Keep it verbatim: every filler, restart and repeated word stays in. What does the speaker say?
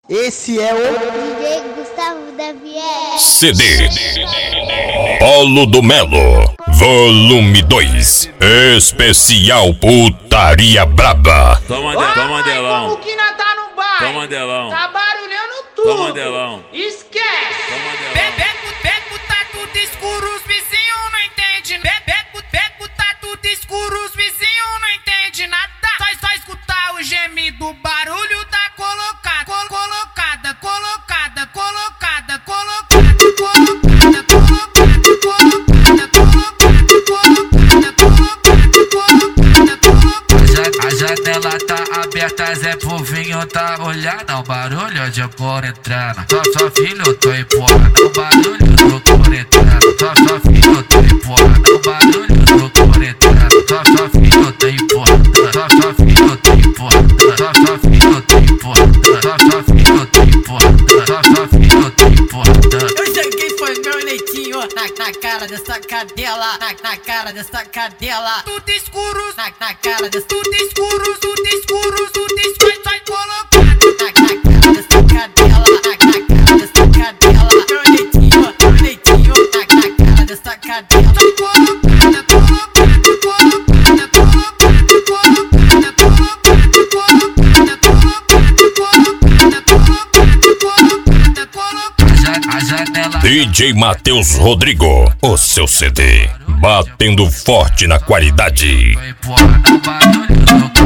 Esse é o D J Gustavo da Vier. C D Polo do Melo, volume dois, especial Putaria Braba. Toma, de, toma delão. Como que nós tá no bar? Toma delão. Tá barulhando tudo. Toma delão. Esquece. Toma delão. Beco, beco, tá tudo escuro, os vizinhos não entendem. Beco, beco, tá tudo escuro, os vizinhos não entendem nada. Só, só escutar o gemido, o barulho da colocada, col, colocada, colocada, colocada, colocada, colocada, colocada, colocada, colocada, colocada, colocada. A janela tá aberta, Zé Povinho tá olhando o barulho de cor entrando. Só, só filho, tô empurrando o barulho do cor entrando. Só, só filho, tô empurrando o barulho do cor entrando. Só, só filho, tô empurrando. Só, só filho, tô empurrando. Só, só filho, tô empurrando. Só, só filho, tô empurrando. Só, só filho, tô empurrando. Eu joguei foi meu leitinho na, na cara dessa cadela, na, na cara dessa cadela. Tudo escuro, Na, na cara dessa, tudo escuro, tudo escuro, tudo escuro, só colocado. na, na cara dessa cadela, na, na cara dessa cadela. Meu leitinho, meu leitinho, na, na cara dessa cadela. Colocada, colocada, colocada, colocada, colocada, colocada, colocada, colocada, colocada, colocada. A janela D J Matheus Rodrigo, o seu C D, batendo forte na qualidade. tô empurrando o barulho do